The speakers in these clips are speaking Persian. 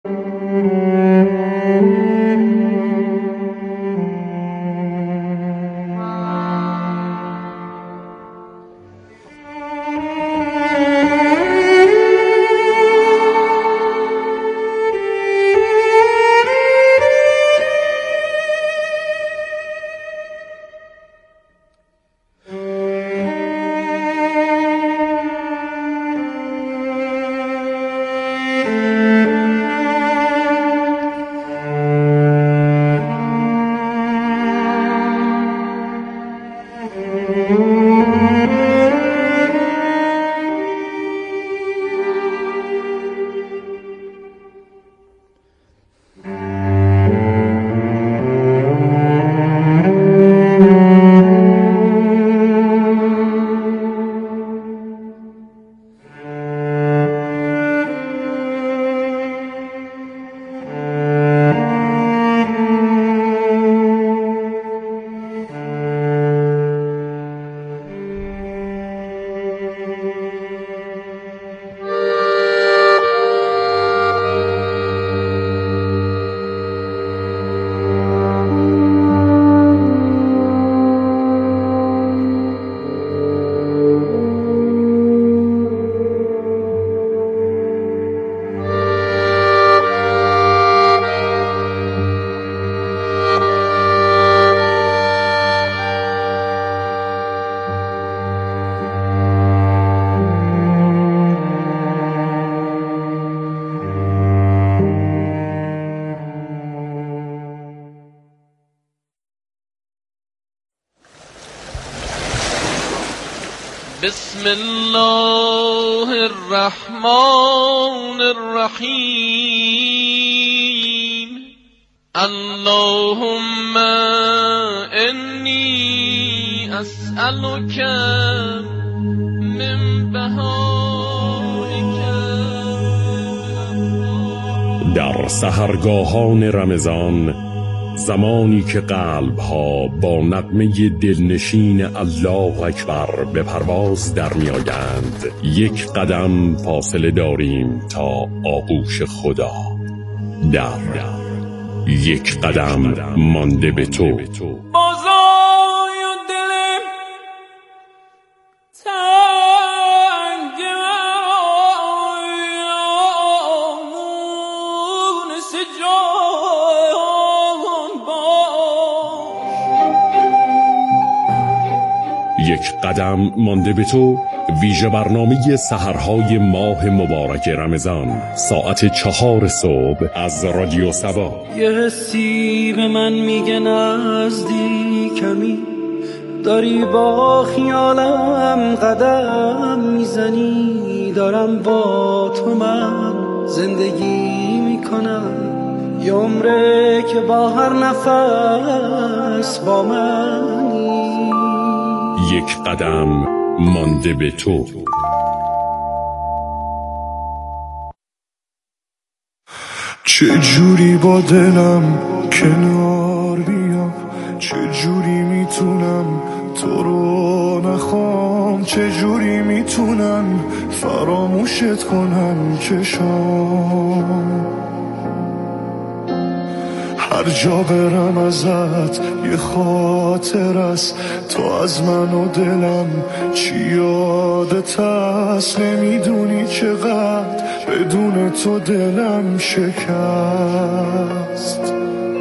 بسم الله الرحمن الرحیم. اللهم انی اسألک من بهائک. در سحرگاهان رمضان، زمانی که قلب‌ها با نغمه دلنشین الله اکبر به پرواز در می‌آیند، یک قدم فاصله داریم تا آغوش خدا. در یک قدم مانده به تو. بازای دلم تنگ آمون سجان باش. یک قدم مانده به تو، ویژه برنامه سحرهای ماه مبارک رمضان، ساعت 4 صبح از رادیو سبا. یه حسی به من میگه نزدیکمی، داری با خیالم قدم میزنی، دارم با تو من زندگی میکنم، یه عمره که با هر نفس با منی. یک قدم مانده به تو. چه جوری با دلم کنار بیام، چه جوری میتونم تو رو نخوام، چه جوری میتونم فراموشت کنم چشام. هر جا برم ازت یه خاطر است، تو از من و دلم چی یادت هست، نمیدونی چقدر بدون تو دلم شکست.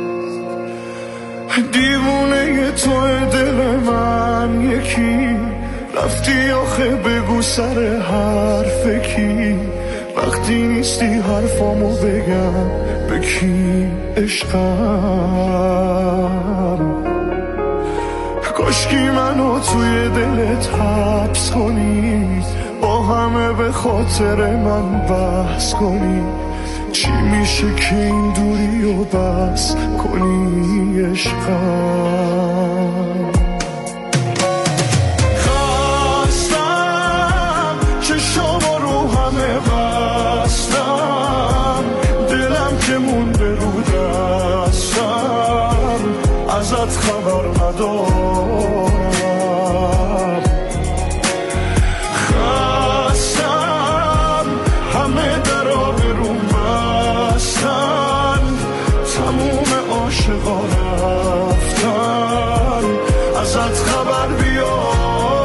دیوونه توی دل من یکی، رفتی آخه بگو سر حرف کی، وقتی نیستی حرفامو بگم به کی عشقم. کاشکی منو توی دلت حبس کنی، با همه به خاطر من بحث کنی، چی میشه که این دوری و بس کنی عشقم. خواستم چشام رو همه بستم، دلم که مونده رو دستم، ازت خبر ندارم. خواستم همه درا برون بستم، عاشقا رفتن ازت خبر بیارم.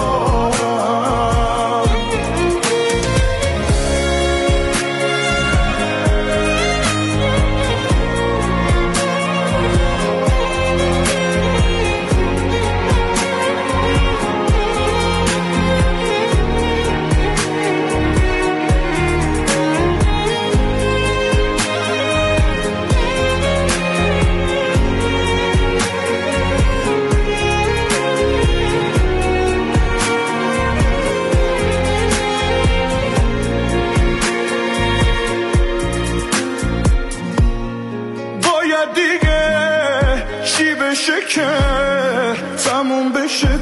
که تموم بشه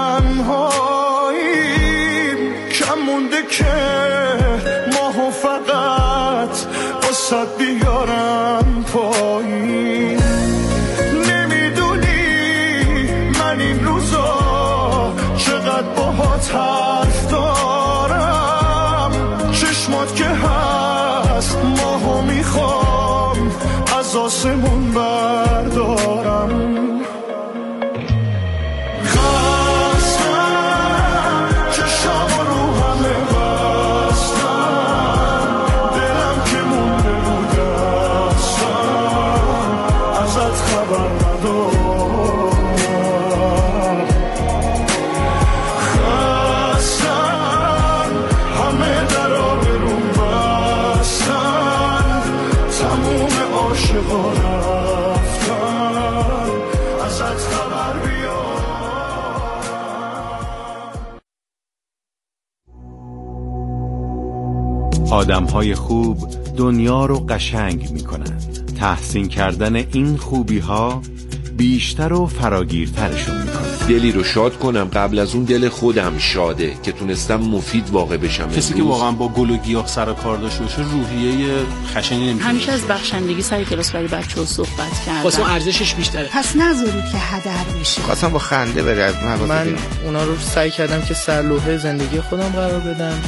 تنهاییم، کم مونده که ماهو فقط واسه بیارم پایین. نمیدونی من این روزا چقدر باهات حرف دارم، چشمات که هست ماهو میخوام از آسمون بردارم. آدم‌های خوب دنیا رو قشنگ می‌کنند. تحسین کردن این خوبی‌ها بیشتر و فراگیرترشون می‌کنه. دلی رو شاد کنم قبل از اون دل خودم شاده که تونستم مفید واقع بشم. کسی که واقعا با گل و گیاه سر کار داشته باشه روحیه خشنی نمی‌کنه. همیشه از بخشندگی سر کلاس برای بچه‌ها صحبت کردن. واسه ارزشش بیشتره. پس نذارید که هدر بشه. خواستم با خنده بره از من اونا رو سعی کردم که سرلوحه زندگی خودم قرار بدم.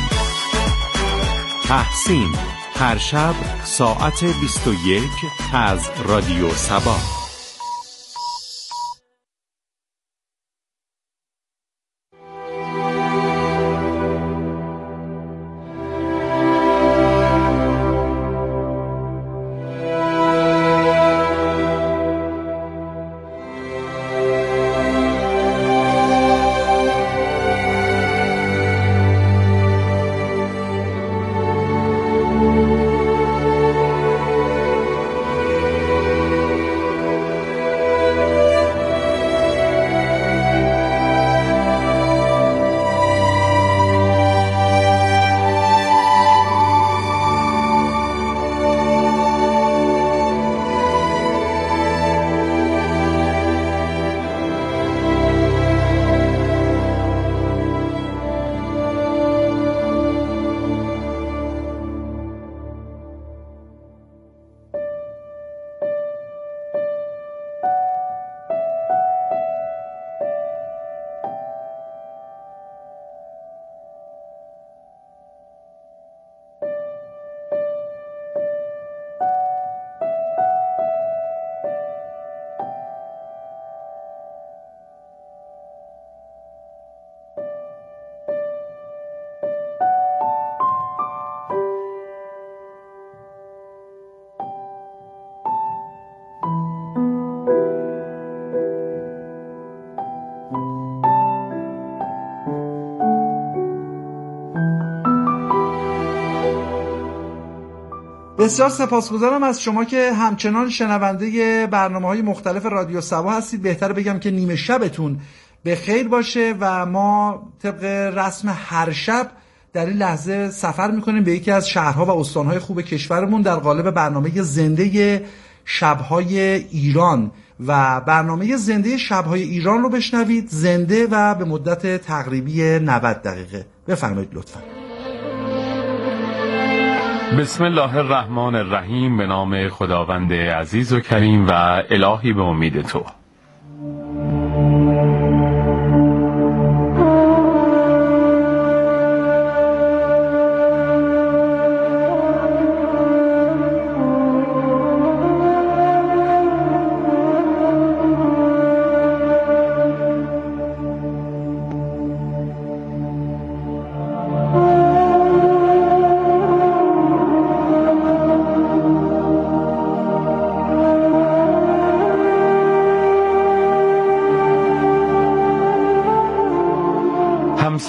تحسین هر شب ساعت 21 از رادیو سبا. بسیار سپاسگزارم از شما که همچنان شنونده برنامه‌های مختلف رادیو سبا هستید. بهتره بگم که نیمه شبتون به خیر باشه و ما طبق رسم هر شب در این لحظه سفر میکنیم به یکی از شهرها و استانهای خوب کشورمون در قالب برنامه زنده شب‌های ایران و برنامه زنده شب‌های ایران رو بشنوید، زنده و به مدت تقریبی 90 دقیقه. بفرمایید لطفاً. بسم الله الرحمن الرحیم. به نام خداوند عزیز و کریم و الهی به امید تو.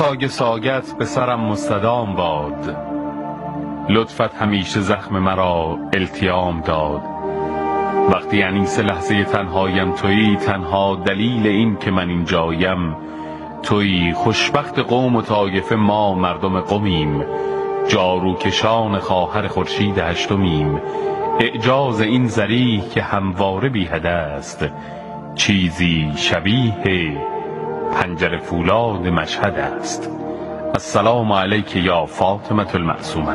ساگ ساگت به سرم مستدام باد، لطفت همیشه زخم مرا التیام داد. وقتی انیس لحظه تنهایم تویی، تنها دلیل این که من اینجایم تویی. خوشبخت قوم و طایفه ما مردم قومیم، جاروکشان خواهر خورشید هشتمیم. اعجاز این ذریح که همواره بی هده است، چیزی شبیه پنجره فولاد مشهد است. السلام علیک یا فاطمه المعصومه.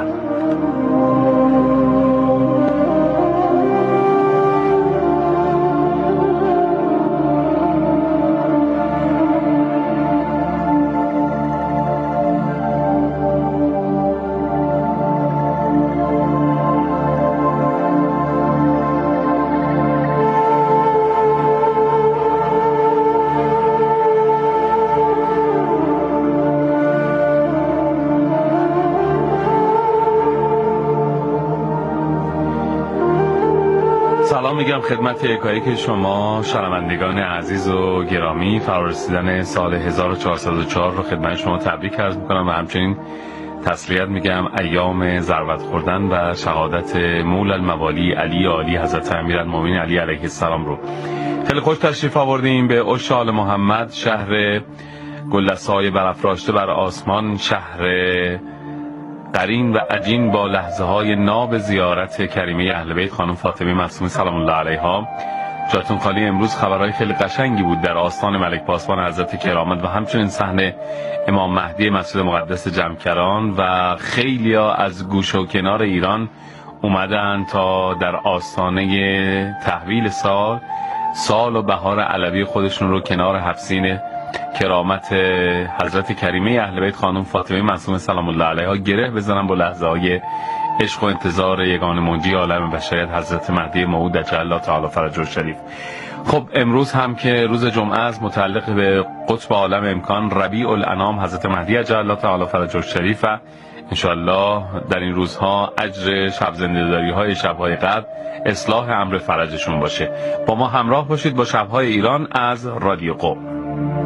سلام میگم خدمت یکایک شما شنوندگان عزیز و گرامی. فرارسیدن سال 1404 رو خدمت شما تبریک عرض میکنم و همچنین تسلیت میگم ایام ضربت خوردن و شهادت مولا الموالی علی عالی حضرت امیرالمومنین علی علیه السلام رو. خیلی خوش تشریف آوردیم به عش آل محمد، شهر گلدسته‌های برافراشته بر آسمان، شهر قرین و عجین با لحظه های ناب زیارت کریمه اهل بیت خانم فاطمه معصومه سلام الله علیها. جاتون خالی. امروز خبرهای خیلی قشنگی بود در آستان ملک پاسبان حضرت کرامت و همچنین صحنه امام مهدی مسجد مقدس جمکران و خیلیا از گوشه و کنار ایران اومدن تا در آستانه تحویل سال و بهار علوی خودشون رو کنار حفظین کرامت حضرت کریمه اهل بیت خانم فاطمه معصومه سلام الله علیها گره بزنن با لحظه های عشق و انتظار یگانه منجی عالم بشریت حضرت مهدی موعود عجل الله تعالی فرجه الشریف. خب امروز هم که روز جمعه است، متعلق به قطب عالم امکان ربیع الانام حضرت مهدی عجل الله تعالی فرجه الشریف و انشاءالله در این روزها اجر شب زنده‌داری های شب‌های قدر اصلاح امر فرجشون باشه. با ما همراه باشید با شب‌های ایران از رادیو قم.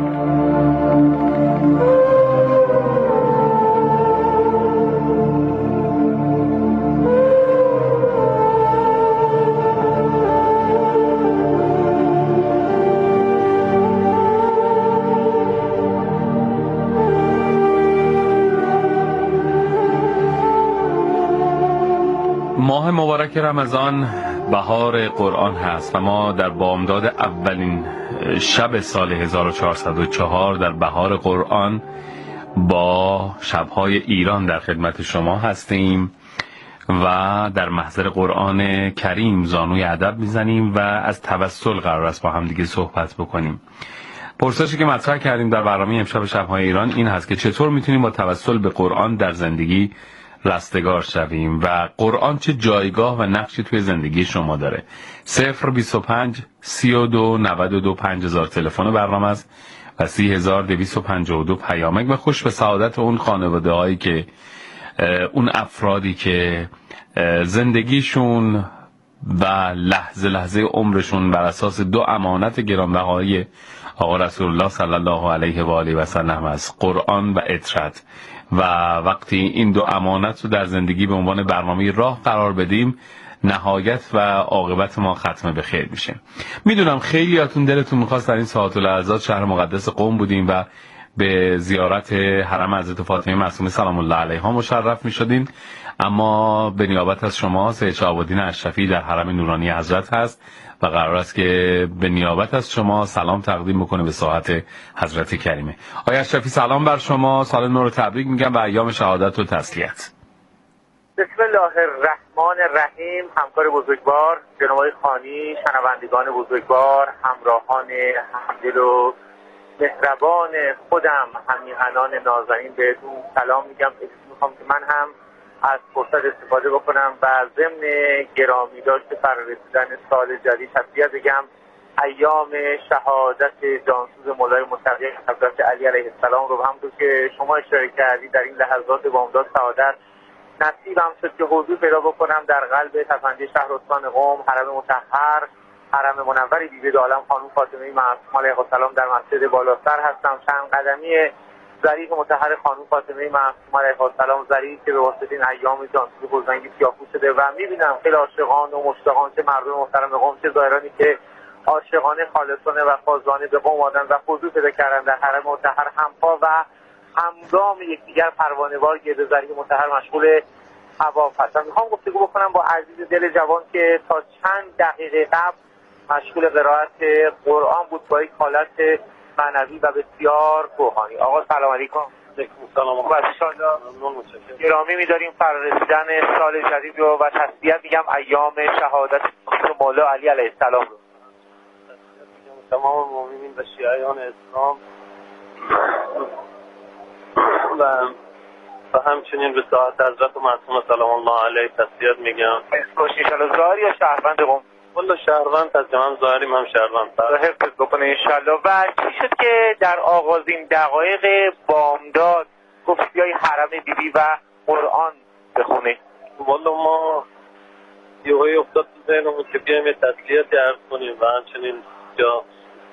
ماه مبارک رمضان بهار قرآن هست و ما در بامداد اولین شب سال 1404 در بهار قرآن با شبهای ایران در خدمت شما هستیم و در محضر قرآن کریم زانوی ادب میزنیم و از توسل قرار است با هم دیگه صحبت بکنیم. پرسشی که مطرح کردیم در برنامه امشب شبهای ایران این هست که چطور میتونیم با توسل به قرآن در زندگی رستگار شویم و قرآن چه جایگاه و نقشی توی زندگی شما داره. 025 32 92 5000 تلفن برنامه است و 3252 پیامک و خوش به سعادت اون خانواده هایی که اون افرادی که زندگیشون و لحظه لحظه عمرشون بر اساس دو امانت گرانبهای آقا رسول الله صلی الله علیه و آله و سلم است، قرآن و اطرت، و وقتی این دو امانت رو در زندگی به عنوان برنامه راه قرار بدیم نهایت و عاقبت ما ختم به خیر میشه. میدونم خیلیاتون دلتون میخواست در این ساعات الاعضاد شهر مقدس قم بودیم و به زیارت حرم حضرت فاطمه معصومه سلام الله علیها مشرف میشدین، اما به نیابت از شما سید شهاب‌الدین اشرفی در حرم نورانی حضرت هست و قرار است که به نیابت از شما سلام تقدیم بکنه به ساعت حضرت کریمه. آقای اشرفی سلام بر شما، سال نو رو تبریک میگم و ایام شهادت و تسلیت. بسم الله الرحمن الرحیم. همکار بزرگوار جناب آقای خانی، شنوندگان بزرگوار، همراهان همدل و مهربان خودم، همیهنان نازنین، بهتون سلام میگم. میخوام که من هم از فرصت استفاده بکنم و ضمن گرامی داشته فرارسیدن سال جدید تسلیت بگم. ایام شهادت جانسوز مولای متقی حضرت علی علیه السلام رو همونطور که شما اشاره کردید در این لحظات بامداد سعادت نصیبم شد که حضور پیدا بکنم در قلب تپنده شهر استان قم، حرم مطهر، حرم منور بیبی عالم خانم فاطمه معصومه علیها السلام در مسجد بالاسر هستم. چند قدمی ذریح مطهر خانم فاطمه معصومه علیها السلام، ذریحی که به واسطه این ایام جانسوز گلزنگی سیاه‌پوش شده و می‌بینم خیلی عاشقان و مشتاقان، چه مردم محترم قم، چه زائرانی که عاشقانه خالصانه و خازانه به قم آمدن و حضور پیدا کردن در حرم مطهر، همپا و همگام یکدیگر پروانه‌وار گرد ذریح مطهر مشغول طواف هستم. میخوام گفتگو بکنم با عزیز دل جوان که تا چند دقیقه قبل مشغول قرائت قرآن بود با یک حالت معنوی و بسیار روحانی. آقا سلام علیکم. سلام. و انشاءالله گرامی می‌داریم فرارسیدن سال جدید رو و تسلیت میگم ایام شهادت مولا علی علیه السلام رو. تمام مؤمنین و شیعیان اسلام و همچنین به ساعت حضرت معصومه سلام الله علیه تسلیت میگم. خوش انشاءالله. ظاهری یا شهروند قم؟ والله شهروند هستیم، هم ظاهریم هم شهروند. حفظ بکنه انشاءالله. و چی شد که در آغازین دقایق بامداد گفت بیای حرم بیبی و قرآن بخونی؟ والله ما یهویی افتاد تو ذهنمون که بیایم یه تسلیتی عرض کنیم و همچنین جا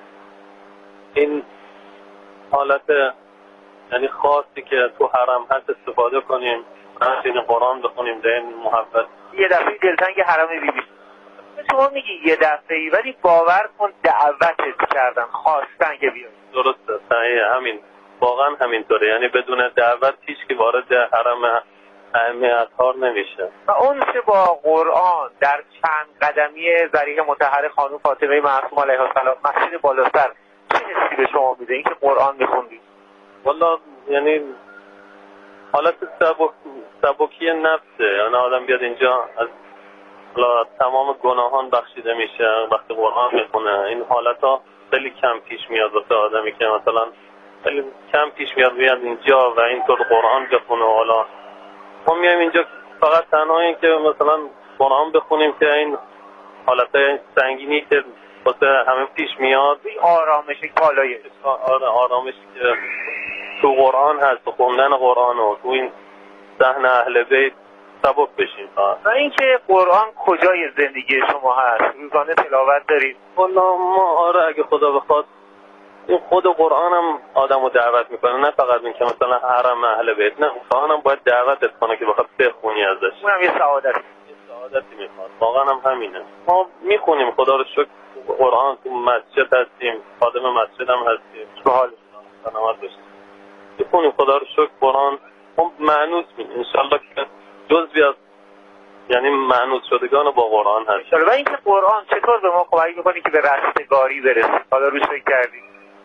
این حالت یعنی خاصی که تو حرم هست استفاده کنیم، همچنین قرآن بخونیم در این محبت. یه دفعه دلتنگ حرم بیبی شما میگی یه دفعه‌ای، ولی باور کن دعوتت کردن، خواستن که بیای. درسته، صحیح، همین واقعا همینطوره، یعنی بدون دعوت هیچ که وارد حرم ائمه اطهار نمیشه. و اون چه با قرآن در چند قدمی ذریح مطهر خانم فاطمه معصومه علیها السلام مسجد بالاتر چه حسی به شما میده اینکه قرآن میخوندی؟ والله یعنی حالت سبکی نفسه، یعنی آدم بیاد اینجا از تمام گناهان بخشیده میشه وقتی قرآن میخونه. این حالت ها خیلی کم پیش میاد واسه آدمی که مثلا خیلی کم پیش میاد اینجا و اینطور قرآن بخونه. حالا ما میایم اینجا فقط تنها این که مثلا قرآن بخونیم که این حالت سنگینی که واسه همه پیش میاد، این آرامشی بالایه. آرامشی که تو قرآن هست، خوندن قرآن و تو این صحن اهل بیت سبب بشیم. و اینکه قرآن کجای زندگی شما هست؟ روزانه تلاوت دارید؟ والله ما اگه خدا بخواد این خود قرآن هم آدم رو دعوت میکنه، نه فقط این که مثلا حرم اهل بیت، نه قرآن هم باید دعوتت کنه که بخواد بخونی ازش. اونم یه سعادتی میخواد. واقعا هم همینه. ما میخونیم خدا رو شکر قرآن، تو مسجد هستیم، خادم مسجد هم هستیم، به حال سلامت باشیم، میخونیم خدا رو شکر قرآن. ما معنوس می‌شیم انشالله که جزوی از یعنی معنوس شدگان با قرآن هست. و اینکه قرآن چطور به ما کمک می‌کنه که به رستگاری برسیم؟ حالا روش فکر کردی؟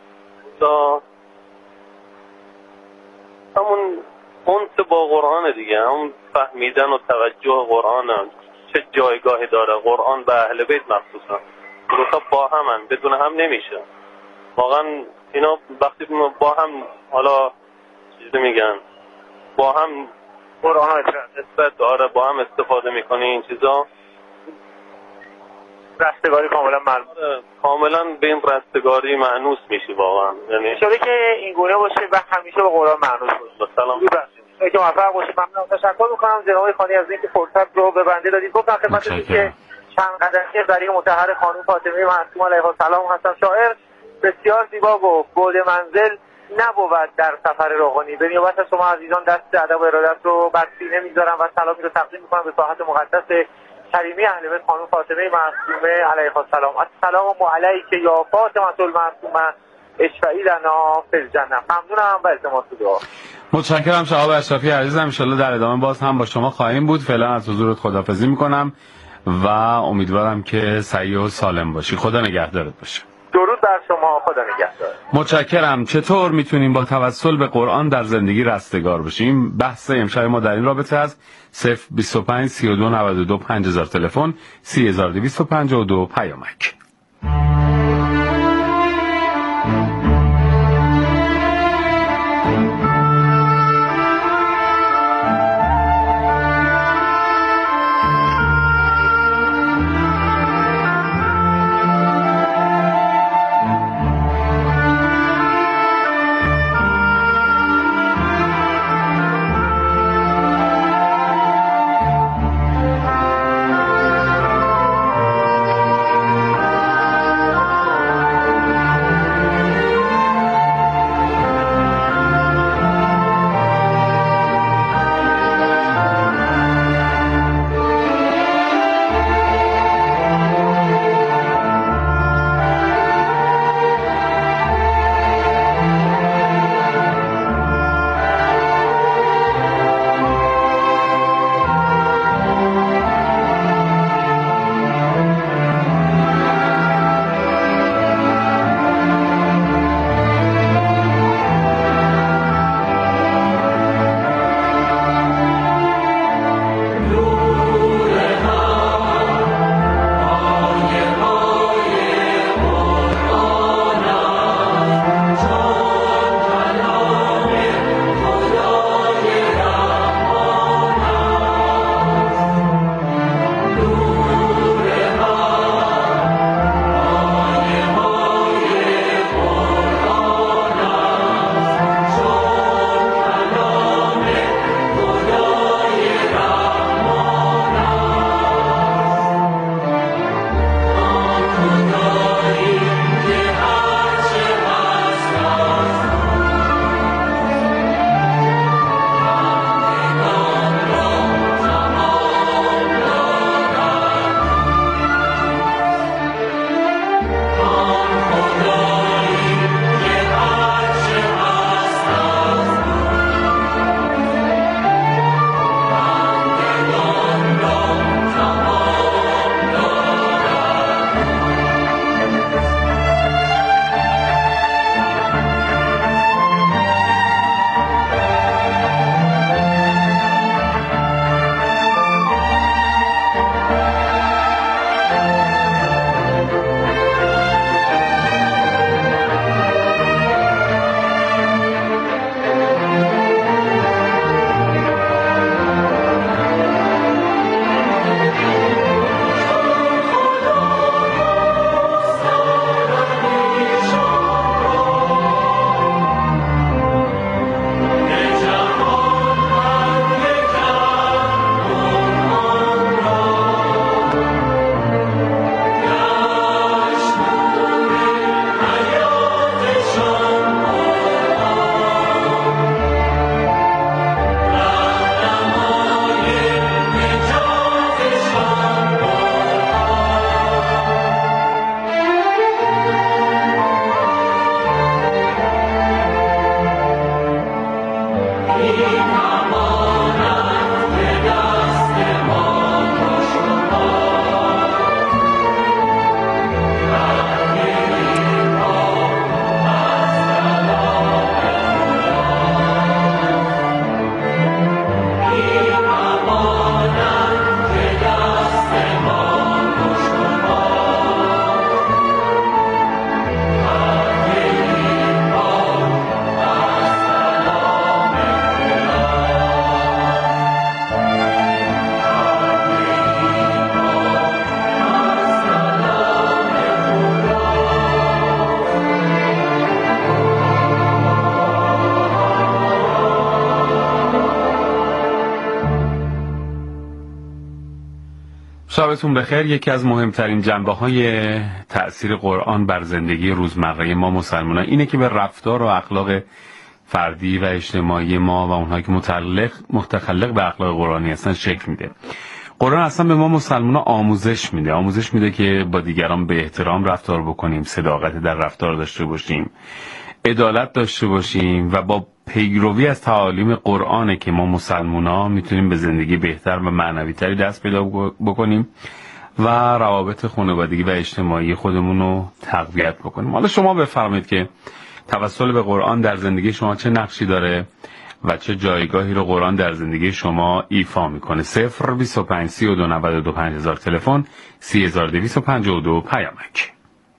همون انس با قرآن دیگه، همون فهمیدن و توجه قرآن چه جایگاهی داره. قرآن به اهل بیت مخصوصا گروها با همن، بدون هم نمیشه. واقعا اینا وقتی با هم حالا چیزی میگن با هم قرآن نسبت داره، با هم استفاده میکنه این چیزا، رستگاری کاملا معلوم، کاملا به این رستگاری معنوس میشی واقعا. یعنی شده که این گونه باشه و همیشه به قرآن معنوس باشه. سلام که موفق باشید. ممنون، تشکر میکنم جناب خانی از اینکه فرصت رو به بنده دادید. گفتم خدمتتون که چند قدمی ذریح مطهر خانم فاطمه معصومه علیها السلام هستم. شاعر بسیار زیبا گفت بعد منزل نبود در سفر روحانی. به نیابت از شما عزیزان دست ادب و ارادت رو بر سینه میذارم و سلامی رو تقدیم میکنم به ساحت مقدس کریمی اهل بیت خانم فاطمه معصومه علیها السلام. السلام علیک یا فاطمه المعصومه اشفعی لنا فی الجنه. ممنونم و التماس دعا. متشکرم شهاب اشرفی عزیزم. ان شاءالله در ادامه باز هم با شما خواهیم بود. فعلا از حضورت خداحافظی میکنم و امیدوارم که صحیح و سالم باشی. خدا نگهدارت باشه. درود بر شما، خدا نگهدار. متشکرم. چطور میتونیم با توسل به قرآن در زندگی رستگار بشیم؟ بحث امشب ما در این رابطه است. 025 32 92 5000 تلفن، 3252 پیامک. شبتون بخیر. یکی از مهمترین جنبه‌های تأثیر قرآن بر زندگی روزمره ما مسلمانان اینه که به رفتار و اخلاق فردی و اجتماعی ما و اونهایی که متخلق به اخلاق قرآنی هستن شکل میده. قرآن اصلا به ما مسلمانان آموزش میده که با دیگران به احترام رفتار بکنیم، صداقت در رفتار داشته باشیم، عدالت داشته باشیم و با پیروی از تعالیم قرآنه که ما مسلمانان میتونیم به زندگی بهتر و معنوی تری دست پیدا بکنیم و روابط خانوادگی و اجتماعی خودمون رو تقویت بکنیم. حالا شما بفرمایید که توسل به قرآن در زندگی شما چه نقشی داره و چه جایگاهی رو قرآن در زندگی شما ایفا میکنه. 025 32 92 5000 تلفن، 3252 پیامک.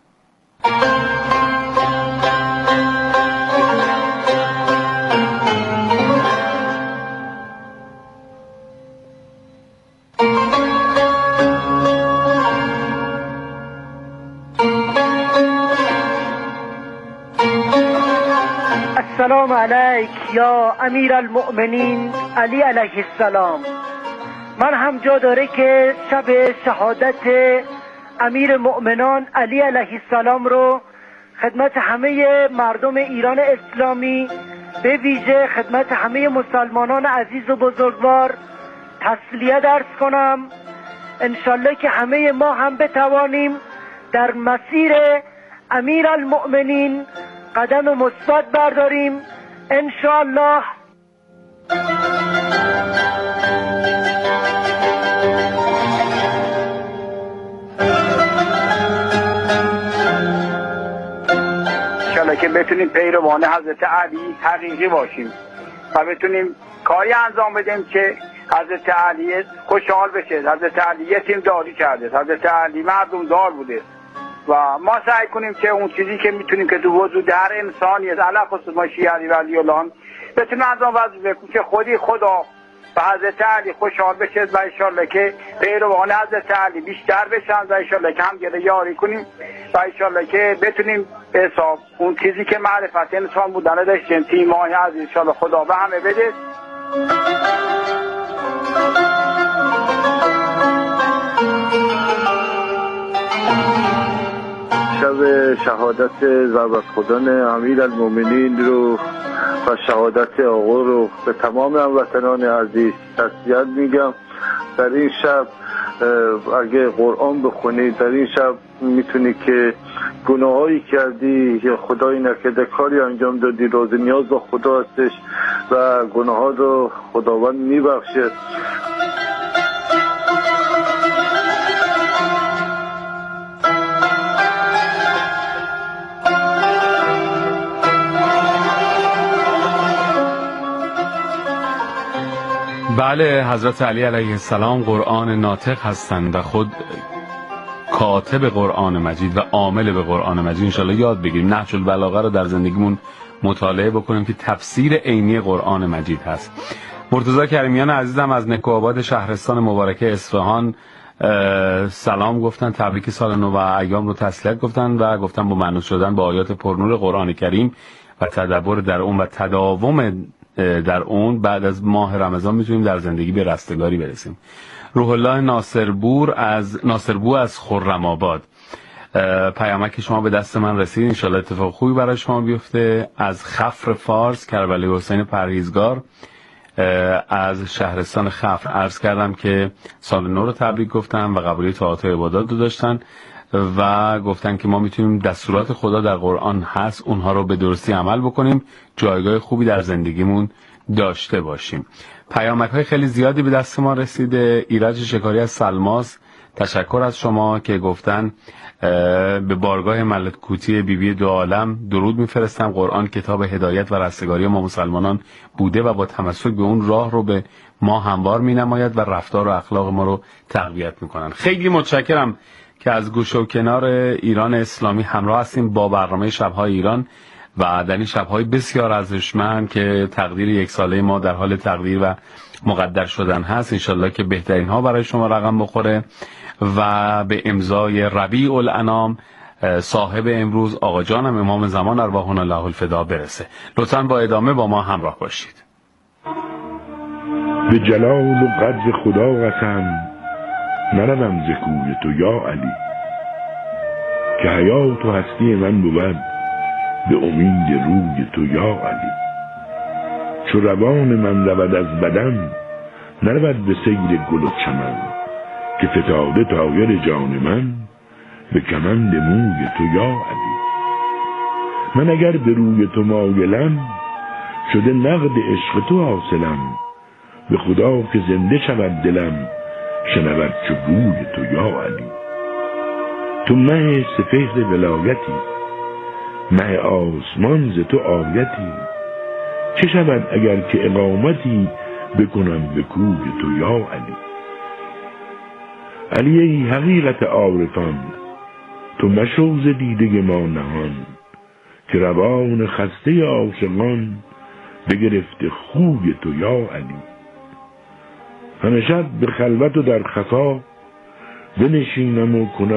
السلام علیک یا امیر المؤمنین علی علیه السلام. من هم جا داره که شب شهادت امیر مؤمنان علی علیه السلام رو خدمت همه مردم ایران اسلامی، به ویژه خدمت همه مسلمانان عزیز و بزرگوار تسلیه درس کنم. انشالله که همه ما هم بتوانیم در مسیر امیر المؤمنین قدم مثبت برداریم انشاءالله. انشاءالله که بتونیم پیروان حضرت علی حقیقی باشیم و بتونیم کاری انجام بدیم که حضرت علی خوشحال بشه. حضرت علی یتیم داری کرده، حضرت علی مردم دار بوده و ما سعی کنیم که اون چیزی که میتونیم که تو وجود هر انسانی از علی خصوص ما شیعه علی ولی الله بتونیم انجام وظیفه کنیم که خدا و حضرت علی خوشحال بشه و انشالله که پیروان حضرت علی بیشتر بشن و انشالله که همگره یاری کنیم و انشالله که بتونیم به حساب اون چیزی که معرفت انسان بودن داشتیم تیمای عزیز انشالله خدا به همه بده. شب شهادت زربت خدان امیر المؤمنین رو و شهادت آقا رو به تمام هموطنان عزیز تسلیت میگم. در این شب اگه قرآن بخونی در این شب میتونی که گناهایی کردی یا خدایی نکرده کاری انجام دادی، روز نیاز با خدا هستش و گناها رو خداوند میبخشه. بله، حضرت علی علیه السلام قرآن ناطق هستند و خود کاتب قرآن مجید و عامل به قرآن مجید. انشالله یاد بگیریم نهج البلاغه رو در زندگیمون مطالعه بکنیم که تفسیر عینی قرآن مجید هست. مرتضی کریمیان عزیزم از نکوآباد شهرستان مبارکه اصفهان سلام گفتن، تبریک سال نو و ایام رو تسلیت گفتن و گفتن با مانوس شدن با آیات پرنور قرآن کریم و تدبر در اون و تداوم در اون بعد از ماه رمضان میتونیم در زندگی به رستگاری برسیم. روح الله ناصربو از خرم‌آباد، پیامک شما به دست من رسید، انشالله اتفاق خوبی برای شما بیفته. از خفر فارس کربلای حسین پرهیزگار از شهرستان خفر عرض کردم که سال نو رو تبریک گفتم و قبولی طاعات و عبادات رو داشتن و گفتن که ما میتونیم دستورات خدا در قرآن هست اونها رو به درستی عمل بکنیم، جایگاه خوبی در زندگیمون داشته باشیم. پیامک های خیلی زیادی به دست ما رسیده. ایرج شکاری از سلماس، تشکر از شما که گفتن به بارگاه ملکوتی بیبی دو عالم درود میفرستم. قرآن کتاب هدایت و رستگاری ما مسلمانان بوده و با تمسک به اون راه رو به ما هموار مینماید و رفتار و اخلاق ما رو تقویت میکنن. خیلی متشکرم که از گوشه و کنار ایران اسلامی همراه هستیم با برنامه شب‌های ایران و در این شب‌های بسیار ارزشمند که تقدیر یک ساله ما در حال تقدیر و مقدر شدن هست. انشالله که بهترین ها برای شما رقم بخوره و به امضای ربیع الانام صاحب امروز آقا جانم امام زمان ارواحنا الله الفدا برسه. لطفاً با ادامه با ما همراه باشید. به جلال و قدر خدا قسم، نروم ز کوی تو یا علی، که حیات و هستی من بود به امید روی تو یا علی. چو روان من رود از بدن، نرود به سیر گل و چمن، که فتاده طایر جان من به کمند موی تو یا علی. من اگر به روی تو مایلم، شده نقد عشق تو حاصلم، به خدا که زنده شود دلم شنود چو گوی تو یا علی. تو مه سپهر ولایتی، مه آسمان ز تو آیتی، چه شود اگر که اقامتی بکنم به کوی تو یا علی. علی ای حقیقت عارفان، تو مشو ز دیده ما نهان، که روان خسته عاشقان بگرفته خوی تو یا علی. همه شب به خلوت و در خفا بنشینم و کنم